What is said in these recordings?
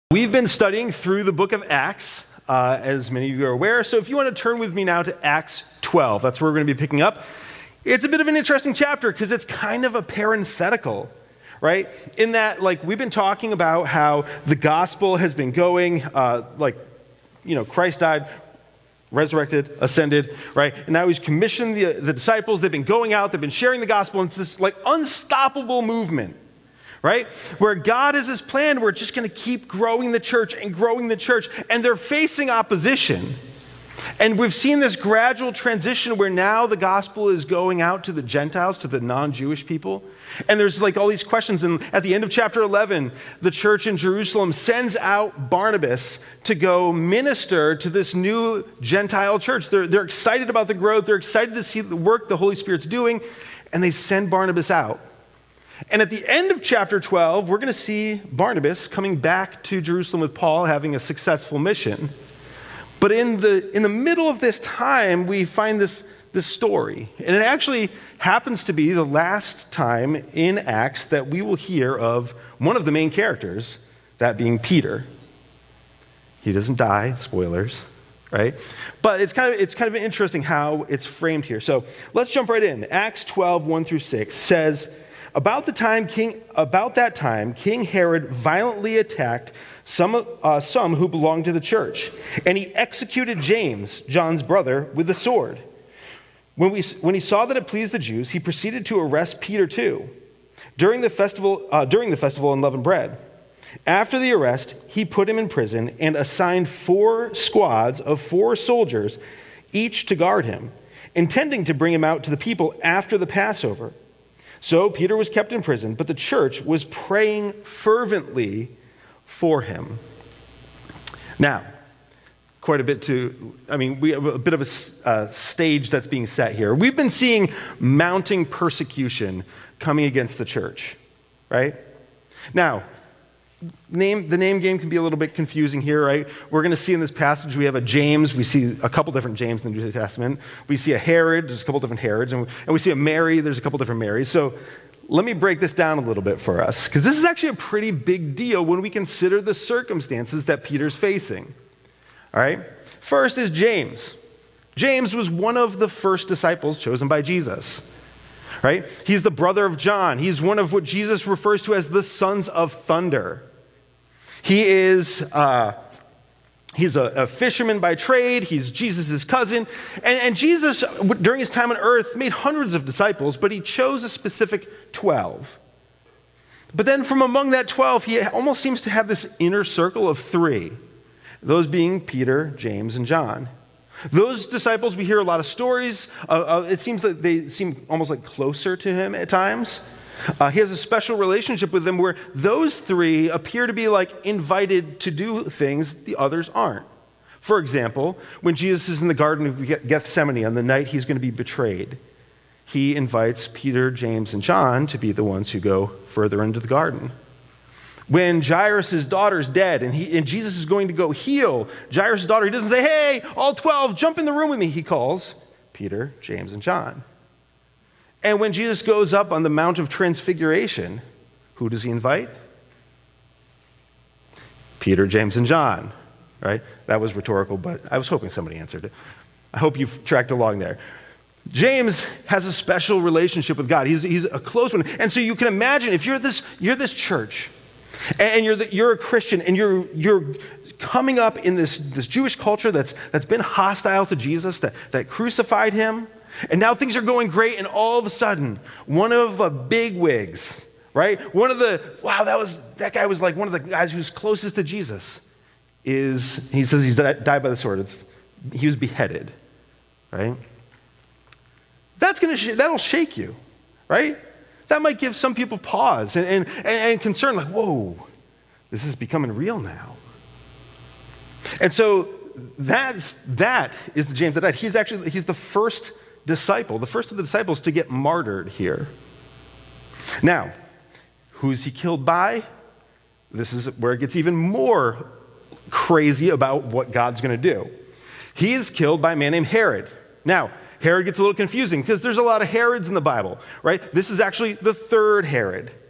We've been studying through the book of Acts, as many of you are aware. So if you want to turn with me now to Acts 12, that's where we're going to be picking up. It's a bit of an interesting chapter because it's kind of a parenthetical, right? In that, we've been talking about how the gospel has been going, Christ died, resurrected, ascended, right? And now he's commissioned the disciples. They've been going out, they've been sharing the gospel, and it's this unstoppable movement, right? Where God has this plan, we're just going to keep growing the church, and they're facing opposition. And we've seen this gradual transition where now the gospel is going out to the Gentiles, to the non-Jewish people. And there's all these questions. And at the end of chapter 11, the church in Jerusalem sends out Barnabas to go minister to this new Gentile church. They're excited about the growth. They're excited to see the work the Holy Spirit's doing. And they send Barnabas out. And at the end of chapter 12, we're going to see Barnabas coming back to Jerusalem with Paul, having a successful mission. But in the middle of this time, we find this story. And it actually happens to be the last time in Acts that we will hear of one of the main characters, that being Peter. He doesn't die, spoilers, right? But it's kind of interesting how it's framed here. So let's jump right in. Acts 12, 1 through 6 says, About that time, King Herod violently attacked some who belonged to the church, and he executed James, John's brother, with the sword. When he saw that it pleased the Jews, he proceeded to arrest Peter too, during the festival of unleavened bread. After the arrest, he put him in prison and assigned 4 squads of 4 soldiers, each to guard him, intending to bring him out to the people after the Passover. So Peter was kept in prison, but the church was praying fervently for him. Now, we have a bit of a stage that's being set here. We've been seeing mounting persecution coming against the church, right? Now, the name game can be a little bit confusing here, right? We're going to see in this passage, we have a James. We see a couple different James in the New Testament. We see a Herod. There's a couple different Herods. And we see a Mary. There's a couple different Marys. So let me break this down a little bit for us, because this is actually a pretty big deal when we consider the circumstances that Peter's facing. All right? First is James. James was one of the first disciples chosen by Jesus. Right? He's the brother of John. He's one of what Jesus refers to as the sons of thunder. He is he's a fisherman by trade. He's Jesus' cousin. And Jesus, during his time on earth, made hundreds of disciples, but he chose a specific 12. But then from among that 12, he almost seems to have this inner circle of 3, those being Peter, James, and John. Those disciples, we hear a lot of stories. It seems that they seem almost closer to him at times. He has a special relationship with them where those 3 appear to be invited to do things the others aren't. For example, when Jesus is in the Garden of Gethsemane on the night he's going to be betrayed, he invites Peter, James, and John to be the ones who go further into the garden. When Jairus' daughter's dead and Jesus is going to go heal Jairus' daughter, he doesn't say, "Hey, all 12, jump in the room with me." He calls Peter, James, and John. And when Jesus goes up on the Mount of Transfiguration, who does he invite? Peter, James, and John, right? That was rhetorical, but I was hoping somebody answered it. I hope you've tracked along there. James has a special relationship with God. He's a close one. And so you can imagine if you're this church, and you're a Christian, and you're coming up in this Jewish culture that's been hostile to Jesus, that crucified him, and now things are going great, and all of a sudden, one of the big wigs, right? That guy was one of the guys who's closest to Jesus. He says he's died by the sword. He was beheaded, right? That'll shake you, right? That might give some people pause and concern, whoa, this is becoming real now. And so that is the James that died. He's the first disciple, the first of the disciples to get martyred here. Now, who's he killed by? This is where it gets even more crazy about what God's going to do. He is killed by a man named Herod. Now, Herod gets a little confusing because there's a lot of Herods in the Bible, right? This is actually the 3rd Herod.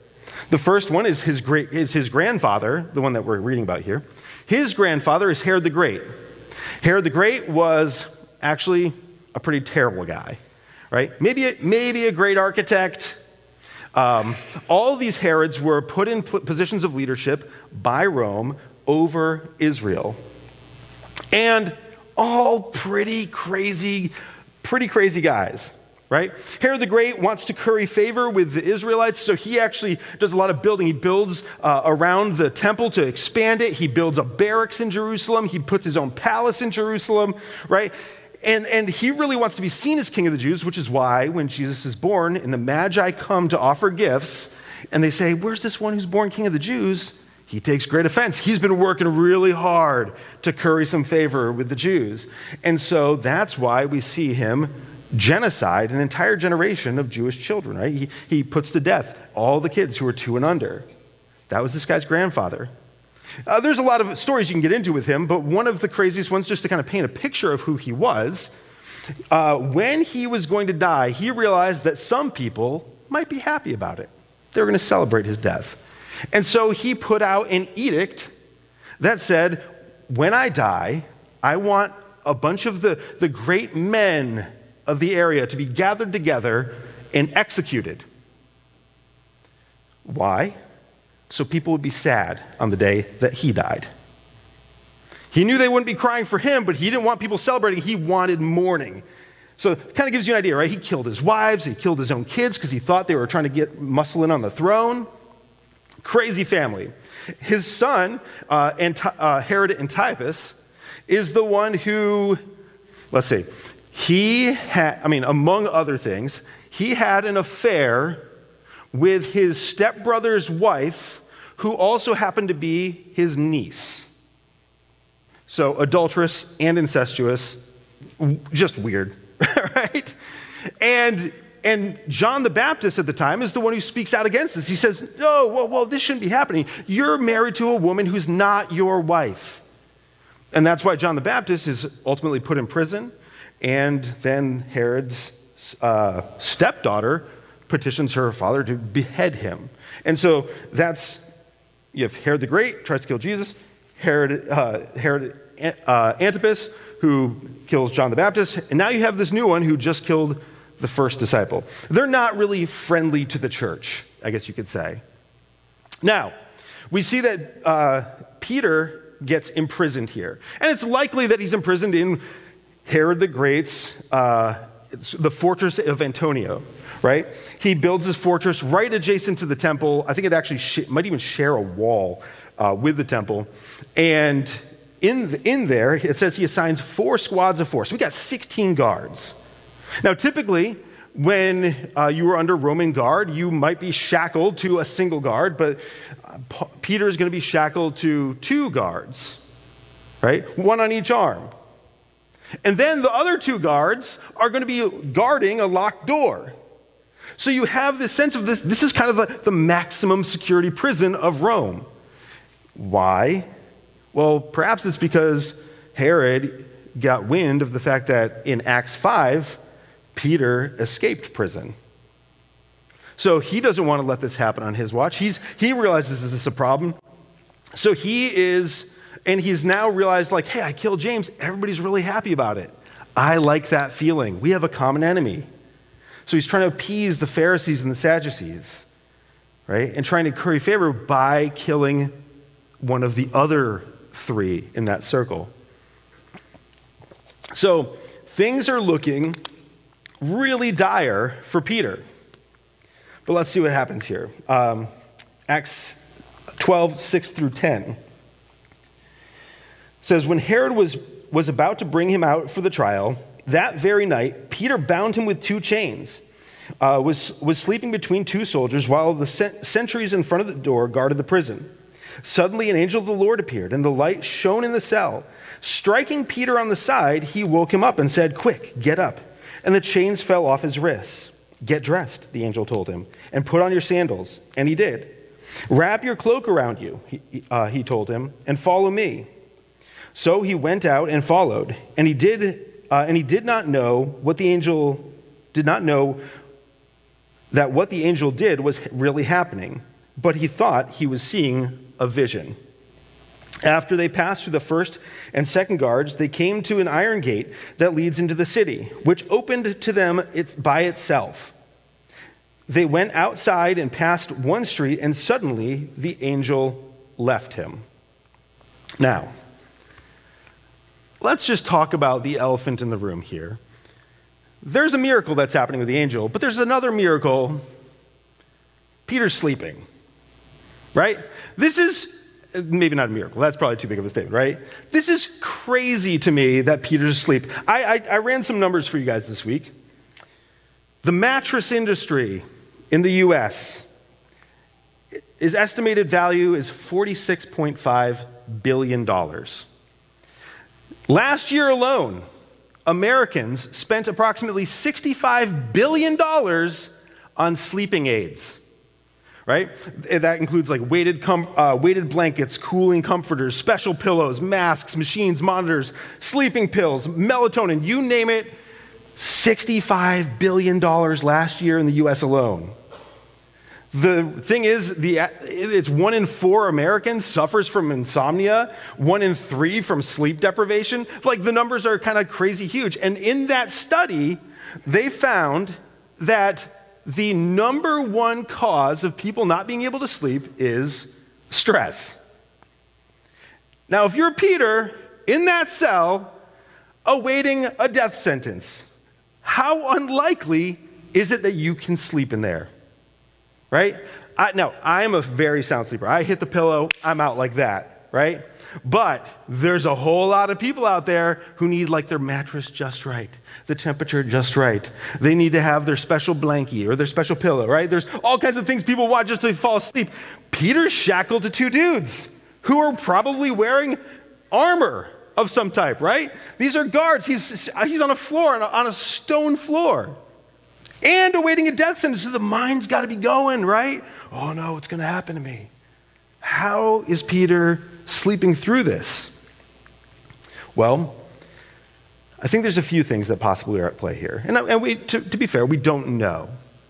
The first one is his grandfather, the one that we're reading about here. His grandfather is Herod the Great. Herod the Great was actually a pretty terrible guy, right? Maybe a great architect. All these Herods were put in positions of leadership by Rome over Israel. And all pretty crazy guys, right? Herod the Great wants to curry favor with the Israelites, so he actually does a lot of building. He builds around the temple to expand it. He builds a barracks in Jerusalem. He puts his own palace in Jerusalem, right? And he really wants to be seen as king of the Jews, which is why when Jesus is born and the Magi come to offer gifts, and they say, "Where's this one who's born king of the Jews?" He takes great offense. He's been working really hard to curry some favor with the Jews. And so that's why we see him genocide an entire generation of Jewish children, right? He puts to death all the kids who were 2 and under. That was this guy's grandfather. There's a lot of stories you can get into with him, but one of the craziest ones, just to kind of paint a picture of who he was, when he was going to die, he realized that some people might be happy about it. They were going to celebrate his death. And so he put out an edict that said, when I die, I want a bunch of the great men of the area to be gathered together and executed. Why? So people would be sad on the day that he died. He knew they wouldn't be crying for him, but he didn't want people celebrating. He wanted mourning. So it kind of gives you an idea, right? He killed his wives, he killed his own kids because he thought they were trying to get muscle in on the throne. Crazy family. His son, Herod Antipas, is the one who, let's see, among other things, he had an affair with his stepbrother's wife, who also happened to be his niece. So adulterous and incestuous, just weird, right? And John the Baptist at the time is the one who speaks out against this. He says, no, whoa, this shouldn't be happening. You're married to a woman who's not your wife. And that's why John the Baptist is ultimately put in prison. And then Herod's stepdaughter petitions her father to behead him. And so you have Herod the Great, tries to kill Jesus, Herod Antipas, who kills John the Baptist, and now you have this new one who just killed the first disciple. They're not really friendly to the church, I guess you could say. Now, we see that Peter gets imprisoned here. And it's likely that he's imprisoned in Herod the Great's, the fortress of Antonia, right? He builds his fortress right adjacent to the temple. I think it actually might even share a wall with the temple. And in there, it says he assigns 4 squads of 4. So we got 16 guards. Now, typically, when you were under Roman guard, you might be shackled to a single guard, but Peter is going to be shackled to 2 guards, right? 1 on each arm. And then the other 2 guards are going to be guarding a locked door. So you have this sense of this is kind of the maximum security prison of Rome. Why? Well, perhaps it's because Herod got wind of the fact that in Acts 5, Peter escaped prison. So he doesn't want to let this happen on his watch. He realizes this is a problem. So he's now realized, like, hey, I killed James. Everybody's really happy about it. I like that feeling. We have a common enemy. So he's trying to appease the Pharisees and the Sadducees, right? And trying to curry favor by killing one of the other 3 in that circle. So things are looking really dire for Peter. But let's see what happens here. Acts 12, 6 through 10 says, when Herod was about to bring him out for the trial, that very night, Peter bound him with 2 chains, was sleeping between 2 soldiers while the sentries in front of the door guarded the prison. Suddenly an angel of the Lord appeared, and the light shone in the cell. Striking Peter on the side, he woke him up and said, quick, get up. And the chains fell off his wrists. Get dressed, the angel told him, and put on your sandals. And he did. Wrap your cloak around you, he told him, and follow me. So he went out and followed, and he did not know that what the angel did was really happening. but he thought he was seeing a vision. After they passed through the first and second guards, they came to an iron gate that leads into the city, which opened to them by itself. They went outside and passed one street, and suddenly the angel left him. Now, let's just talk about the elephant in the room here. There's a miracle that's happening with the angel, but there's another miracle. Peter's sleeping, right? This is maybe not a miracle. That's probably too big of a statement, right? This is crazy to me that Peter's asleep. I ran some numbers for you guys this week. The mattress industry in the U.S. is estimated value is $46.5 billion. Last year alone, Americans spent approximately $65 billion on sleeping aids. Right? That includes like weighted blankets, cooling comforters, special pillows, masks, machines, monitors, sleeping pills, melatonin, you name it, $65 billion last year in the US alone. The thing is, it's 1 in 4 Americans suffers from insomnia, 1 in 3 from sleep deprivation. Like the numbers are kind of crazy huge. And in that study, they found that the number one cause of people not being able to sleep is stress. Now, if you're Peter in that cell awaiting a death sentence, how unlikely is it that you can sleep in there? Right? Now, I'm a very sound sleeper. I hit the pillow, I'm out like that, right? But there's a whole lot of people out there who need like their mattress just right, the temperature just right. They need to have their special blankie or their special pillow, right? There's all kinds of things people want just to fall asleep. Peter's shackled to 2 dudes who are probably wearing armor of some type, right? These are guards. He's on a floor, on a stone floor, and awaiting a death sentence. So the mind's got to be going, right? Oh no, what's going to happen to me? How is Peter sleeping through this? Well, I think there's a few things that possibly are at play here. And we, to be fair, we don't know.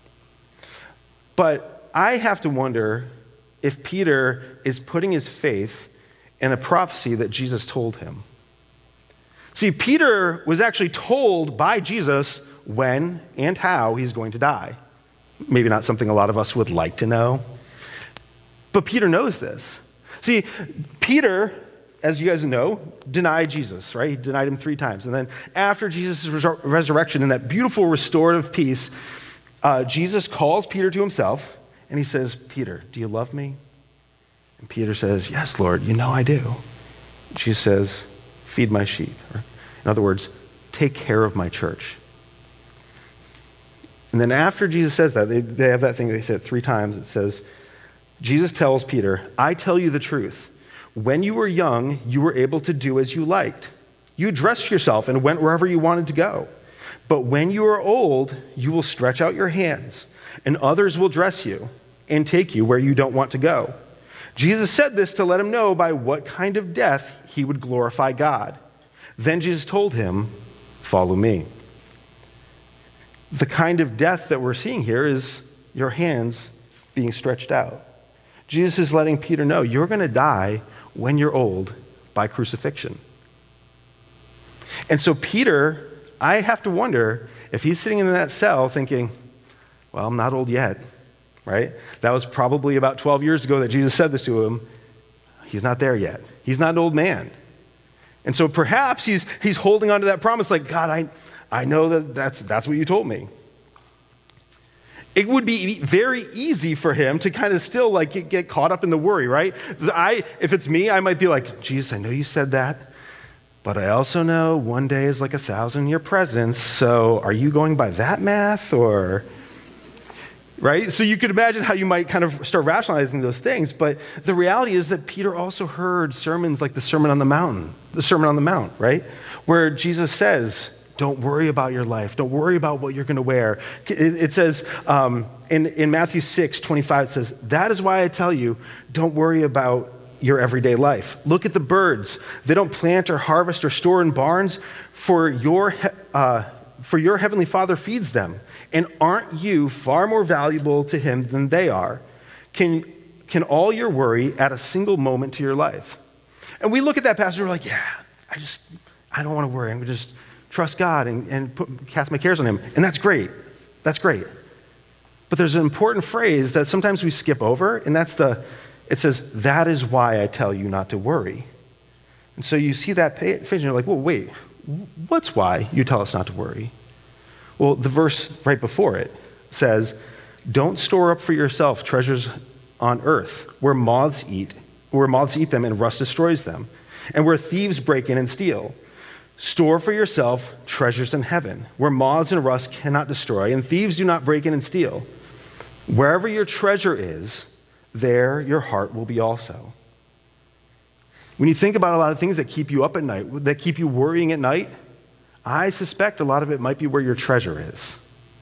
But I have to wonder if Peter is putting his faith in a prophecy that Jesus told him. See, Peter was actually told by Jesus when and how he's going to die. Maybe not something a lot of us would like to know, but Peter knows this. See, Peter, as you guys know, denied Jesus, right? He denied him 3 times. And then after Jesus' resurrection in that beautiful restorative peace, Jesus calls Peter to himself and he says, Peter, do you love me? And Peter says, yes, Lord, you know I do. Jesus says, feed my sheep. Or, in other words, take care of my church. And then after Jesus says that, they have that thing they said 3 times. It says, Jesus tells Peter, I tell you the truth. When you were young, you were able to do as you liked. You dressed yourself and went wherever you wanted to go. But when you are old, you will stretch out your hands, and others will dress you and take you where you don't want to go. Jesus said this to let him know by what kind of death he would glorify God. Then Jesus told him, follow me. The kind of death that we're seeing here is your hands being stretched out. Jesus is letting Peter know you're going to die when you're old by crucifixion. And so Peter, I have to wonder if he's sitting in that cell thinking, well, I'm not old yet, right? That was probably about 12 years ago that Jesus said this to him. He's not there yet. He's not an old man. And so perhaps he's holding on to that promise like, God, I know that's what you told me. It would be very easy for him to kind of still like get caught up in the worry, right? If it's me, I might be like, Jesus, I know you said that, but I also know one day is like 1,000 in your presence, so are you going by that math or, right? So you could imagine how you might kind of start rationalizing those things, but the reality is that Peter also heard sermons like the Sermon on the Mount, right? Where Jesus says, don't worry about your life. Don't worry about what you're going to wear. It says in Matthew 6:25, it says, that is why I tell you, don't worry about your everyday life. Look at the birds. They don't plant or harvest or store in barns, for your heavenly Father feeds them. And aren't you far more valuable to him than they are? Can can all your worry add a single moment to your life? And we look at that passage, we're like, yeah, I don't want to worry. I'm going to just trust God and cast my cares on him. And that's great. That's great. But there's an important phrase that sometimes we skip over, and it says, that is why I tell you not to worry. And so you see that phrase, and you're like, well, wait, what's why you tell us not to worry? Well, the verse right before it says, don't store up for yourself treasures on earth where moths eat them and rust destroys them, and where thieves break in and steal. Store for yourself treasures in heaven where moths and rust cannot destroy and thieves do not break in and steal. Wherever your treasure is, there your heart will be also. When you think about a lot of things that keep you up at night, that keep you worrying at night, I suspect a lot of it might be where your treasure is.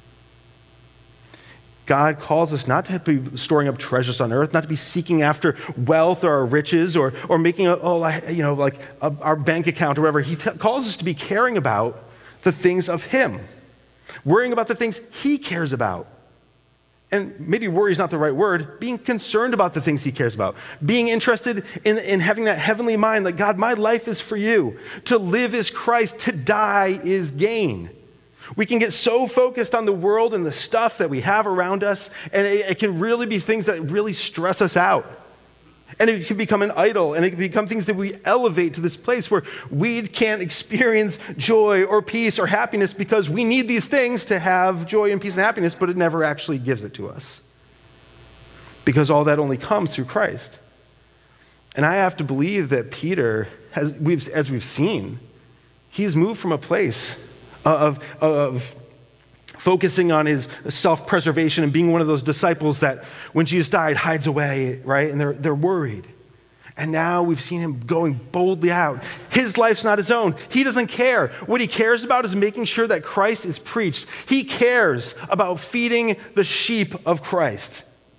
God calls us not to be storing up treasures on earth, not to be seeking after wealth or riches or making our bank account or whatever. He calls us to be caring about the things of him, worrying about the things he cares about. And maybe worry is not the right word, being concerned about the things he cares about, being interested in having that heavenly mind, like, God, my life is for you. To live is Christ, to die is gain. We can get so focused on the world and the stuff that we have around us, and it can really be things that really stress us out. And it can become an idol, and it can become things that we elevate to this place where we can't experience joy or peace or happiness because we need these things to have joy and peace and happiness, but it never actually gives it to us. Because all that only comes through Christ. And I have to believe that Peter, as we've seen, he's moved from a place of focusing on his self-preservation and being one of those disciples that when Jesus died hides away, right? And they're worried. And now we've seen him going boldly out. His life's not his own. He doesn't care. What he cares about is making sure that Christ is preached. He cares about feeding the sheep of Christ.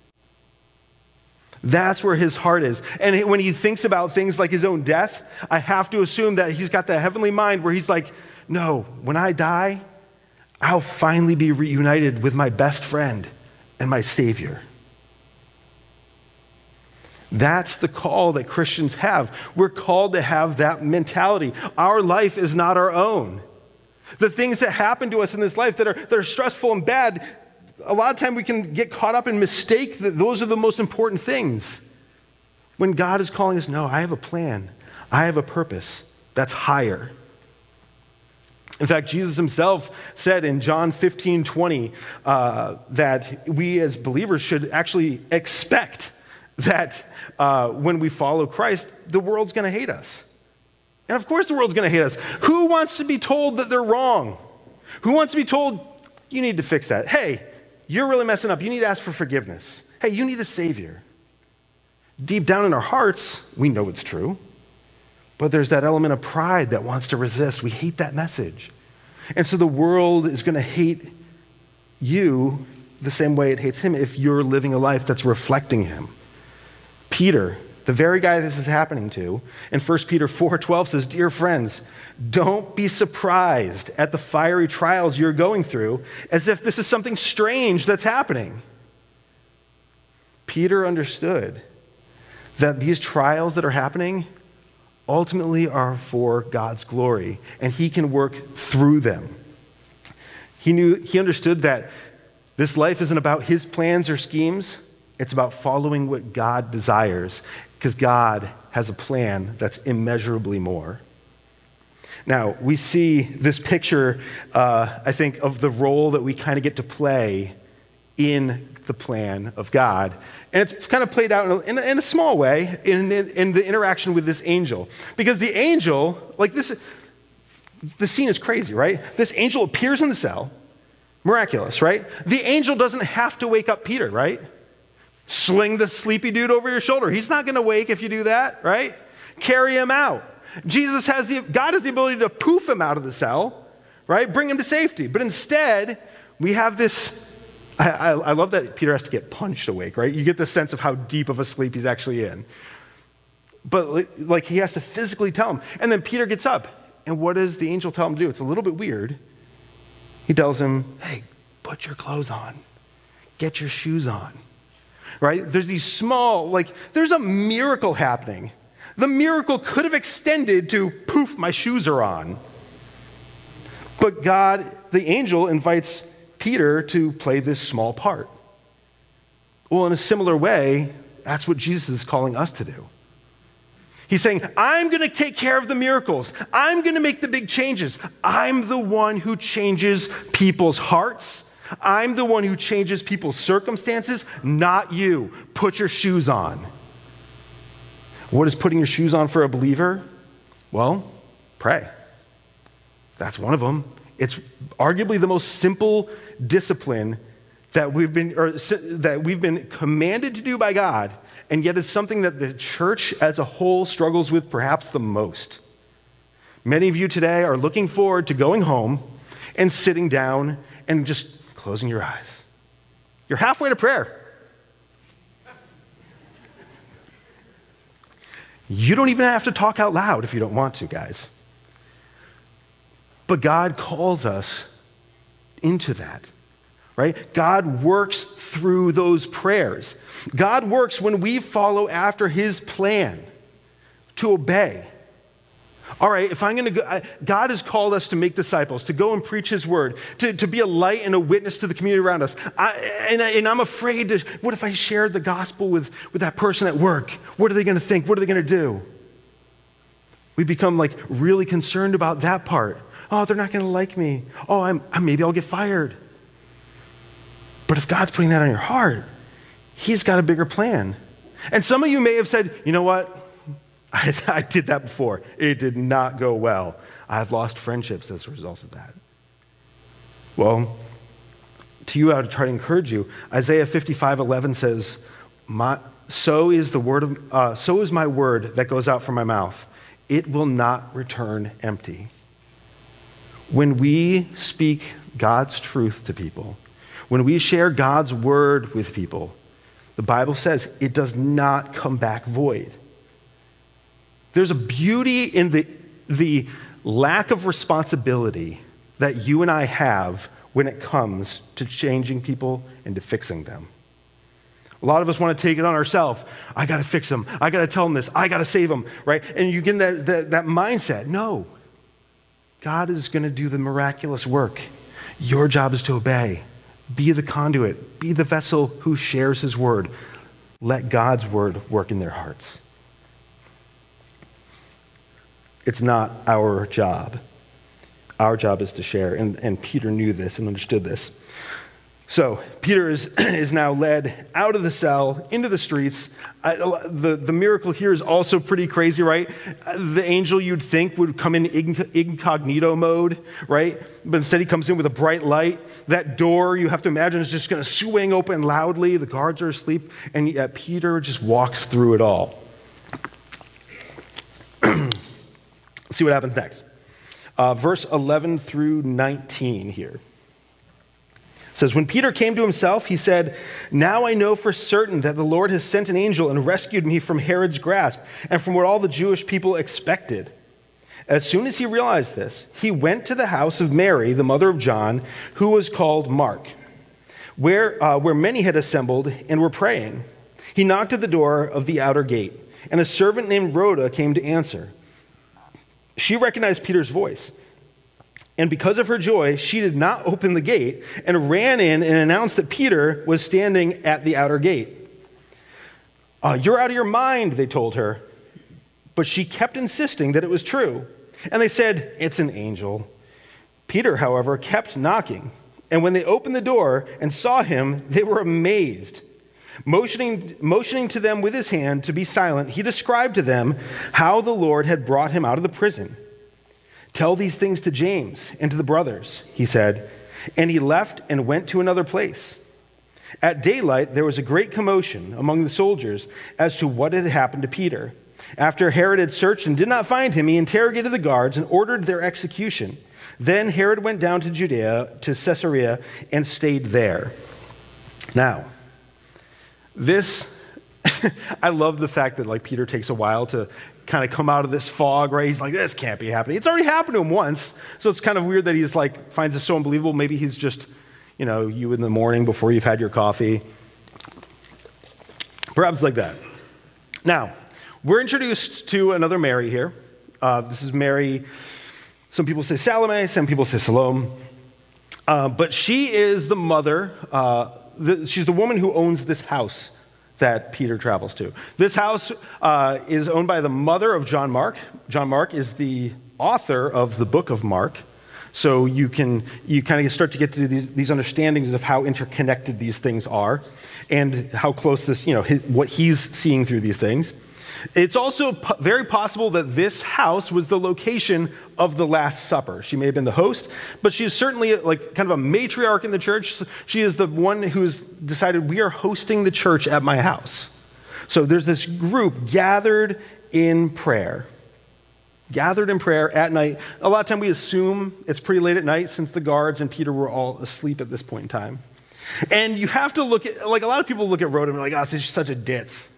That's where his heart is. And when he thinks about things like his own death, I have to assume that he's got that heavenly mind where he's like, no, when I die, I'll finally be reunited with my best friend and my Savior. That's the call that Christians have. We're called to have that mentality. Our life is not our own. The things that happen to us in this life that are stressful and bad, a lot of time we can get caught up and mistake that those are the most important things. When God is calling us, no, I have a plan. I have a purpose that's higher. In fact, Jesus himself said in John 15:20 that we as believers should actually expect that when we follow Christ, the world's going to hate us. And of course the world's going to hate us. Who wants to be told that they're wrong? Who wants to be told, you need to fix that? Hey, you're really messing up. You need to ask for forgiveness. Hey, you need a Savior. Deep down in our hearts, we know it's true. But there's that element of pride that wants to resist. We hate that message. And so the world is going to hate you the same way it hates him if you're living a life that's reflecting him. Peter, the very guy this is happening to, in 1 Peter 4:12 says, dear friends, don't be surprised at the fiery trials you're going through as if this is something strange that's happening. Peter understood that these trials that are happening ultimately are for God's glory, and he can work through them. He understood that this life isn't about his plans or schemes. It's about following what God desires, because God has a plan that's immeasurably more. Now, we see this picture, I think, of the role that we kind of get to play in the plan of God. And it's kind of played out in a small way in the interaction with this angel. Because the angel, like this, the scene is crazy, right? This angel appears in the cell, miraculous, right? The angel doesn't have to wake up Peter, right? Sling the sleepy dude over your shoulder. He's not going to wake if you do that, right? Carry him out. God has the ability to poof him out of the cell, right? Bring him to safety. But instead, we have this, I love that Peter has to get punched awake, right? You get the sense of how deep of a sleep he's actually in. But like he has to physically tell him. And then Peter gets up. And what does the angel tell him to do? It's a little bit weird. He tells him, hey, put your clothes on. Get your shoes on. right? There's these small, there's a miracle happening. The miracle could have extended to, poof, my shoes are on. But God, the angel, invites Peter to play this small part. Well, in a similar way, that's what Jesus is calling us to do. He's saying, I'm going to take care of the miracles. I'm going to make the big changes. I'm the one who changes people's hearts. I'm the one who changes people's circumstances, not you. Put your shoes on. What is putting your shoes on for a believer? Well, pray. That's one of them. It's arguably the most simple discipline that we've been commanded to do by God, and yet it's something that the church as a whole struggles with perhaps the most. Many of you today are looking forward to going home and sitting down and just closing your eyes. You're halfway to prayer. You don't even have to talk out loud if you don't want to, guys. But God calls us into that, right? God works through those prayers. God works when we follow after his plan to obey. All right, if I'm going to go, God has called us to make disciples, to go and preach his word, to be a light and a witness to the community around us. And I'm afraid to, what if I shared the gospel with that person at work? What are they going to think? What are they going to do? We become really concerned about that part. Oh, they're not going to like me. Oh, maybe I'll get fired. But if God's putting that on your heart, he's got a bigger plan. And some of you may have said, you know what? I did that before. It did not go well. I've lost friendships as a result of that. Well, to you, I would try to encourage you. Isaiah 55:11 says, so is my word that goes out from my mouth. It will not return empty. When we speak God's truth to people, when we share God's word with people, the Bible says it does not come back void. There's a beauty in the lack of responsibility that you and I have when it comes to changing people and to fixing them. A lot of us want to take it on ourselves. I got to fix them. I got to tell them this. I got to save them, right? And you get that mindset. No. God is going to do the miraculous work. Your job is to obey. Be the conduit. Be the vessel who shares his word. Let God's word work in their hearts. It's not our job. Our job is to share. And Peter knew this and understood this. So Peter is now led out of the cell into the streets. The miracle here is also pretty crazy, right? The angel you'd think would come in incognito mode, right? But instead he comes in with a bright light. That door, you have to imagine, is just going to swing open loudly. The guards are asleep. And yet Peter just walks through it all. Let's see what happens next. Verse 11 through 19 here. It says, when Peter came to himself, he said, now I know for certain that the Lord has sent an angel and rescued me from Herod's grasp and from what all the Jewish people expected. As soon as he realized this, he went to the house of Mary, the mother of John, who was called Mark, where many had assembled and were praying. He knocked at the door of the outer gate, and a servant named Rhoda came to answer. She recognized Peter's voice. And because of her joy, she did not open the gate and ran in and announced that Peter was standing at the outer gate. You're out of your mind, they told her. But she kept insisting that it was true. And they said, it's an angel. Peter, however, kept knocking. And when they opened the door and saw him, they were amazed. Motioning to them with his hand to be silent, he described to them how the Lord had brought him out of the prison. Tell these things to James and to the brothers, he said. And he left and went to another place. At daylight, there was a great commotion among the soldiers as to what had happened to Peter. After Herod had searched and did not find him, he interrogated the guards and ordered their execution. Then Herod went down to Judea, to Caesarea, and stayed there. Now, this, I love the fact that Peter takes a while to kind of come out of this fog, right? He's like, this can't be happening. It's already happened to him once. So it's kind of weird that he's finds this so unbelievable. Maybe he's just, you in the morning before you've had your coffee. Perhaps like that. Now, we're introduced to another Mary here. This is Mary. Some people say Salome, some people say Salome. But she is the mother, she's the woman who owns this house that Peter travels to. This house is owned by the mother of John Mark. John Mark is the author of the book of Mark. So you kind of start to get to these understandings of how interconnected these things are and how close this, what he's seeing through these things. It's also very possible that this house was the location of the Last Supper. She may have been the host, but she is certainly like kind of a matriarch in the church. She is the one who's decided, we are hosting the church at my house. So there's this group gathered in prayer. Gathered in prayer at night. A lot of time we assume it's pretty late at night since the guards and Peter were all asleep at this point in time. And you have to look at, like a lot of people look at Rhoda and are like, oh, she's such a ditz.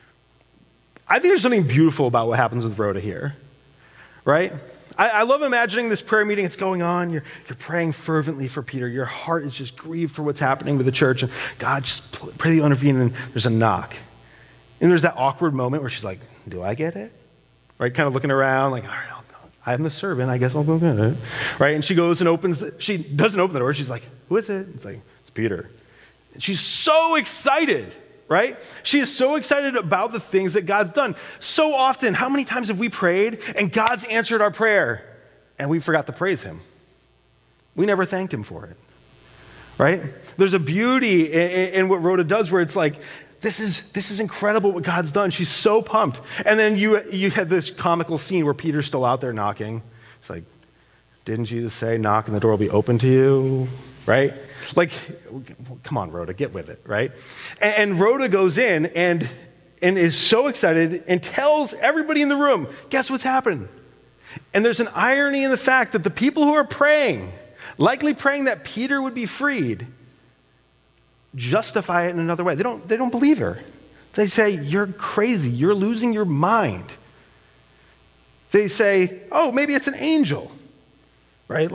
I think there's something beautiful about what happens with Rhoda here, right? I love imagining this prayer meeting. It's going on. You're praying fervently for Peter. Your heart is just grieved for what's happening with the church. And God, just pray that you intervene. And there's a knock. And there's that awkward moment where she's like, do I get it? Right? Kind of looking around like, all right, I'll go. I'm the servant. I guess I'll go get it. Right? And she goes and she doesn't open the door. She's like, who is it? It's like, it's Peter. And she's so excited. Right? She is so excited about the things that God's done. So often, how many times have we prayed and God's answered our prayer and we forgot to praise him? We never thanked him for it. Right? There's a beauty in what Rhoda does where it's like, this is incredible what God's done. She's so pumped. And then you had this comical scene where Peter's still out there knocking. It's like, didn't Jesus say, knock and the door will be open to you? Right? Like, come on, Rhoda, get with it, right? And Rhoda goes in and is so excited and tells everybody in the room, guess what's happened? And there's an irony in the fact that the people who are praying, likely praying that Peter would be freed, justify it in another way. They don't believe her. They say, you're crazy. You're losing your mind. They say, oh, maybe it's an angel. Right?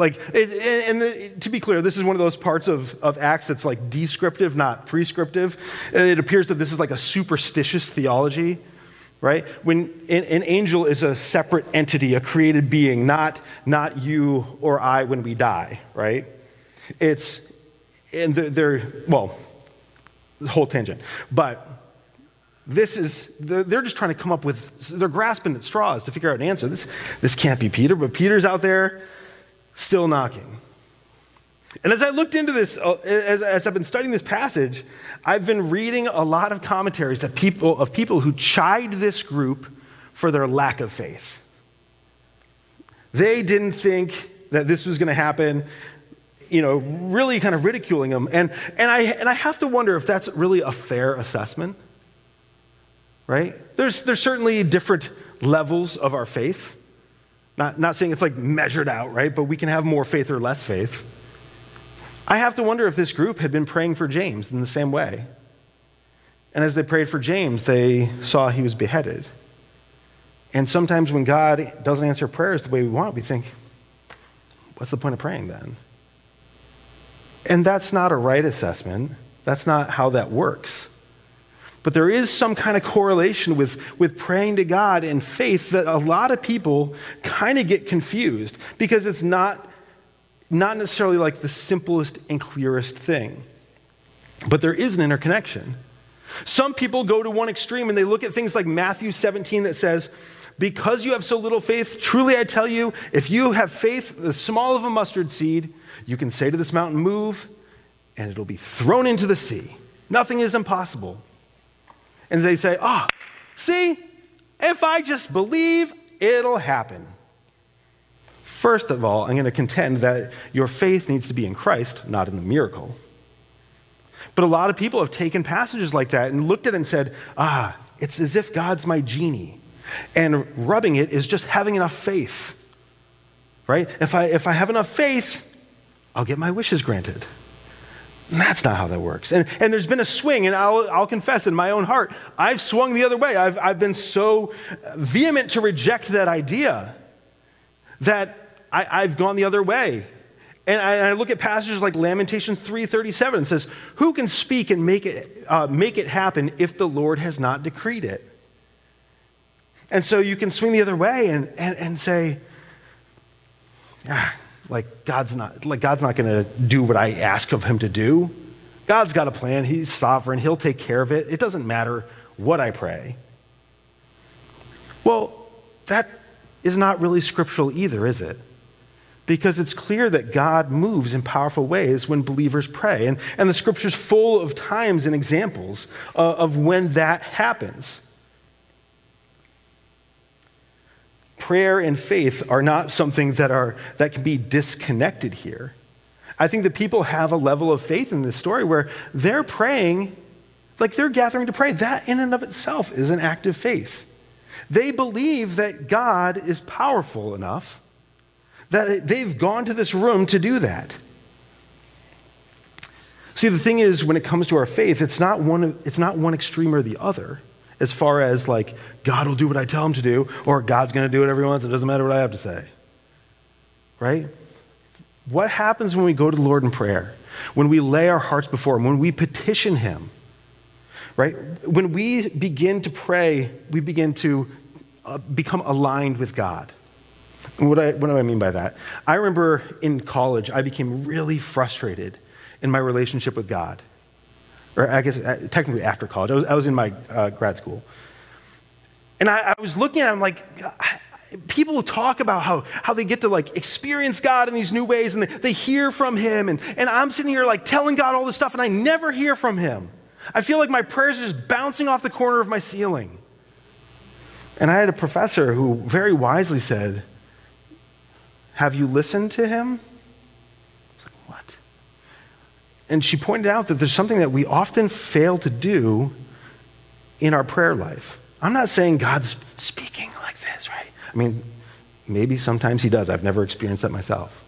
To be clear, this is one of those parts of Acts that's like descriptive, not prescriptive. And it appears that this is like a superstitious theology, right? When an angel is a separate entity, a created being, not you or I when we die, right? They're the whole tangent. But they're just trying to come up with, they're grasping at straws to figure out an answer. This can't be Peter, but Peter's out there still knocking. And as I looked into this, as I've been studying this passage, I've been reading a lot of commentaries of people who chide this group for their lack of faith. They didn't think that this was going to happen, really kind of ridiculing them. And I have to wonder if that's really a fair assessment, right? There's certainly different levels of our faith. Not saying it's like measured out, right? But we can have more faith or less faith. I have to wonder if this group had been praying for James in the same way. And as they prayed for James, they saw he was beheaded. And sometimes when God doesn't answer prayers the way we want, we think, what's the point of praying then? And that's not a right assessment. That's not how that works. But there is some kind of correlation with praying to God and faith that a lot of people kind of get confused because it's not necessarily like the simplest and clearest thing. But there is an interconnection. Some people go to one extreme and they look at things like Matthew 17 that says, because you have so little faith, truly I tell you, if you have faith the small of a mustard seed, you can say to this mountain, move, and it'll be thrown into the sea. Nothing is impossible. And they say, see, if I just believe, it'll happen. First of all, I'm going to contend that your faith needs to be in Christ, not in the miracle. But a lot of people have taken passages like that and looked at it and said, it's as if God's my genie. And rubbing it is just having enough faith, right? If I have enough faith, I'll get my wishes granted. And that's not how that works. And there's been a swing, and I'll confess in my own heart, I've swung the other way. I've been so vehement to reject that idea that I've gone the other way. And I look at passages like Lamentations 3:37. It says, who can speak and make it happen if the Lord has not decreed it? And so you can swing the other way and say, God's not going to do what I ask of him to do. God's got a plan. He's sovereign. He'll take care of it. It doesn't matter what I pray. Well, that is not really scriptural either, is it? Because it's clear that God moves in powerful ways when believers pray. And the scripture's full of times and examples of when that happens. Prayer and faith are not something that can be disconnected here. I think that people have a level of faith in this story where they're praying, like they're gathering to pray. That in and of itself is an act of faith. They believe that God is powerful enough that they've gone to this room to do that. See, the thing is, when it comes to our faith, it's not one extreme or the other, as far as like, God will do what I tell him to do, or God's going to do whatever he wants. It doesn't matter what I have to say. Right? What happens when we go to the Lord in prayer? When we lay our hearts before him, when we petition him, right? When we begin to pray, we begin to become aligned with God. And what do I mean by that? I remember in college, I became really frustrated in my relationship with God. Or I guess technically after college. I was in my grad school. And I was looking at him like, people talk about how they get to like experience God in these new ways and they hear from him. And I'm sitting here like telling God all this stuff and I never hear from him. I feel like my prayers are just bouncing off the corner of my ceiling. And I had a professor who very wisely said, have you listened to him? I was like, what? And she pointed out that there's something that we often fail to do in our prayer life. I'm not saying God's speaking like this, right? I mean, maybe sometimes he does. I've never experienced that myself.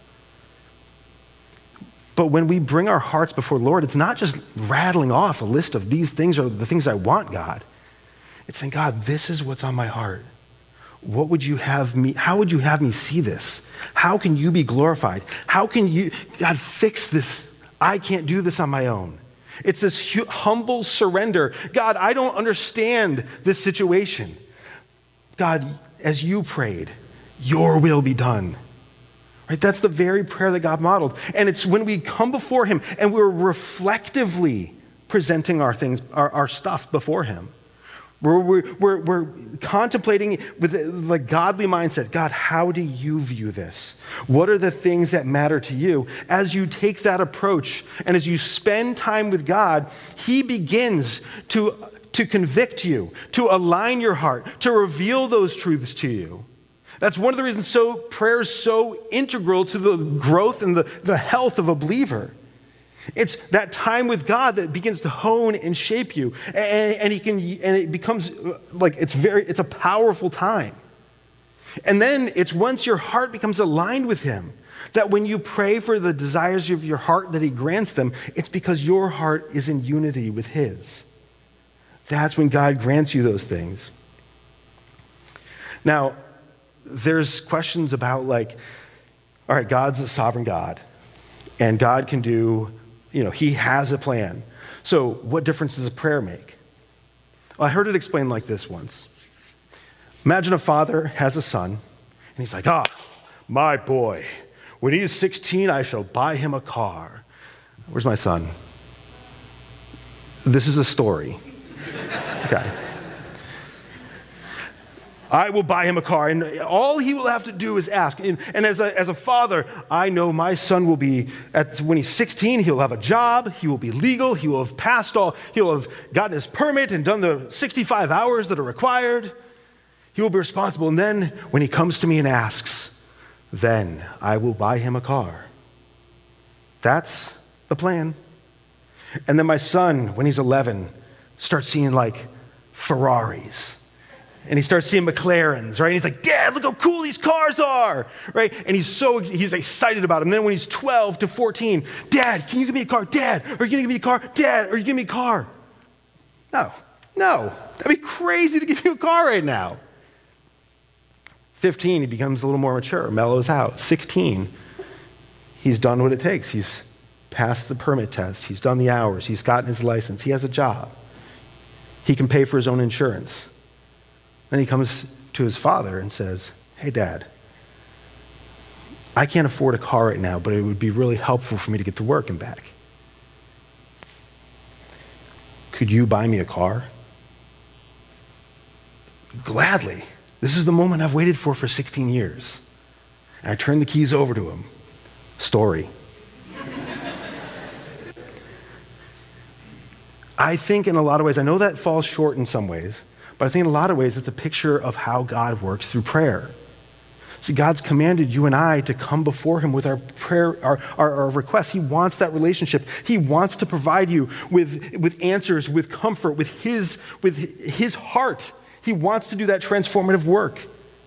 But when we bring our hearts before the Lord, it's not just rattling off a list of these things are the things I want, God. It's saying, God, this is what's on my heart. What would you have me, how would you have me see this? How can you be glorified? How can you, God, fix this? I can't do this on my own. It's this humble surrender. God, I don't understand this situation. God, as you prayed, your will be done. Right? That's the very prayer that God modeled. And it's when we come before him and we're reflectively presenting our things, our stuff before him. We're contemplating with the godly mindset. God, how do you view this? What are the things that matter to you? As you take that approach and as you spend time with God, he begins to convict you, to align your heart, to reveal those truths to you. That's one of the reasons prayer is so integral to the growth and the health of a believer. It's that time with God that begins to hone and shape you, and it becomes like it's a powerful time. And then it's once your heart becomes aligned with him, that when you pray for the desires of your heart that he grants them, it's because your heart is in unity with his. That's when God grants you those things. Now, there's questions about like, all right, God's a sovereign God, and God can do, he has a plan. So what difference does a prayer make? Well, I heard it explained like this once. Imagine a father has a son, and he's like, my boy, when he's 16, I shall buy him a car. Where's my son? This is a story. Okay. I will buy him a car, and all he will have to do is ask. And as a father, I know my son will be, when he's 16, he'll have a job, he will be legal, he will have he'll have gotten his permit and done the 65 hours that are required. He will be responsible. And then when he comes to me and asks, then I will buy him a car. That's the plan. And then my son, when he's 11, starts seeing like Ferraris. And he starts seeing McLarens, right? And he's like, Dad, look how cool these cars are, right? And he's excited about them. And then when he's 12 to 14, Dad, can you give me a car? Dad, are you going to give me a car? Dad, are you giving me a car? No, that'd be crazy to give you a car right now. 15, he becomes a little more mature, mellows out. 16, He's done what it takes. He's passed the permit test. He's done the hours. He's gotten his license. He has a job. He can pay for his own insurance. Then he comes to his father and says, hey, Dad, I can't afford a car right now, but it would be really helpful for me to get to work and back. Could you buy me a car? Gladly. This is the moment I've waited for 16 years. And I turn the keys over to him. Story. I think in a lot of ways, I know that falls short in some ways, but I think in a lot of ways it's a picture of how God works through prayer. See, God's commanded you and I to come before him with our prayer, our requests. He wants that relationship. He wants to provide you with answers, with comfort, with his heart. He wants to do that transformative work.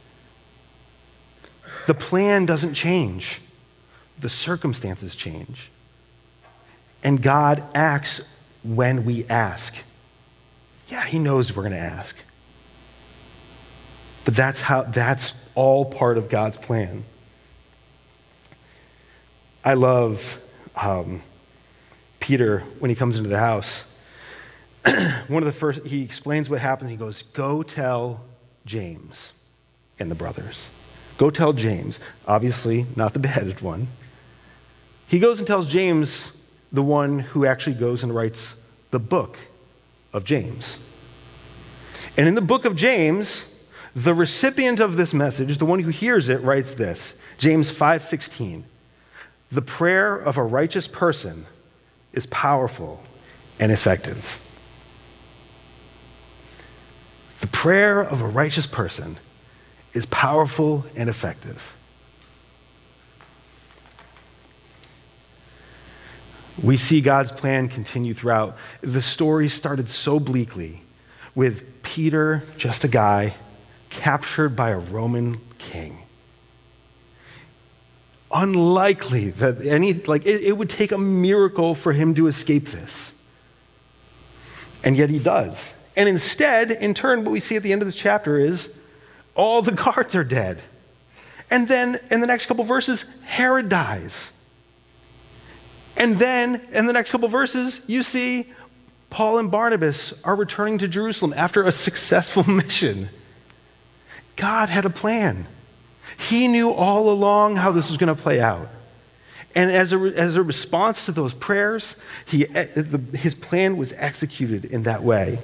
The plan doesn't change. The circumstances change. And God acts when we ask. Yeah, he knows we're going to ask. But that's all part of God's plan. I love Peter when he comes into the house. One of the first, he explains what happens. He goes, go tell James and the brothers. Go tell James. Obviously, not the beheaded one. He goes and tells James, the one who actually goes and writes the book of James. And in the book of James, the recipient of this message, the one who hears it, writes this, James 5:16. The prayer of a righteous person is powerful and effective. The prayer of a righteous person is powerful and effective. We see God's plan continue throughout. The story started so bleakly with Peter, just a guy, captured by a Roman king. Unlikely that it would take a miracle for him to escape this. And yet he does. And instead, in turn, what we see at the end of this chapter is all the guards are dead. And then in the next couple verses, Herod dies. And then in the next couple verses, you see Paul and Barnabas are returning to Jerusalem after a successful mission. God had a plan. He knew all along how this was going to play out. And as a response to those prayers, his plan was executed in that way.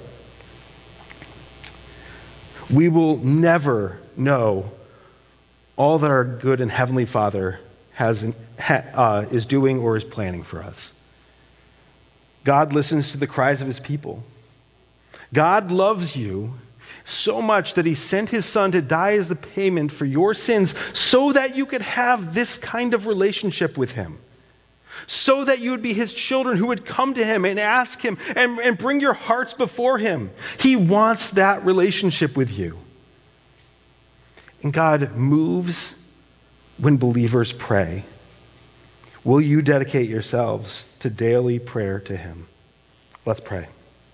We will never know all that our good and heavenly Father is doing or is planning for us. God listens to the cries of his people. God loves you so much that he sent his son to die as the payment for your sins so that you could have this kind of relationship with him. So that you would be his children who would come to him and ask him and bring your hearts before him. He wants that relationship with you. And God moves when believers pray. Will you dedicate yourselves to daily prayer to him? Let's pray.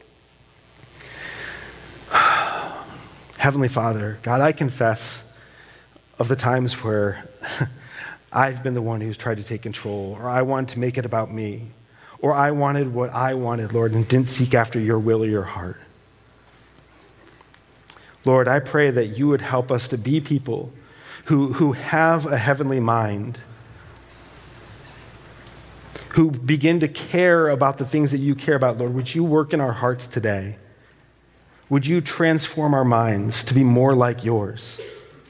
Heavenly Father, God, I confess of the times where I've been the one who's tried to take control, or I wanted to make it about me, or I wanted what I wanted, Lord, and didn't seek after your will or your heart. Lord, I pray that you would help us to be people who have a heavenly mind, who begin to care about the things that you care about. Lord, would you work in our hearts today? Would you transform our minds to be more like yours?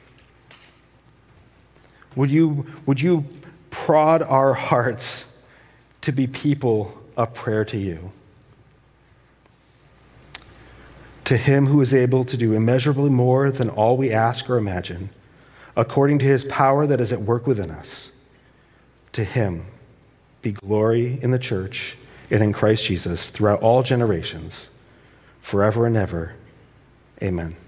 Would you prod our hearts to be people of prayer to you? To him who is able to do immeasurably more than all we ask or imagine, according to his power that is at work within us, to him be glory in the church and in Christ Jesus throughout all generations, forever and ever. Amen.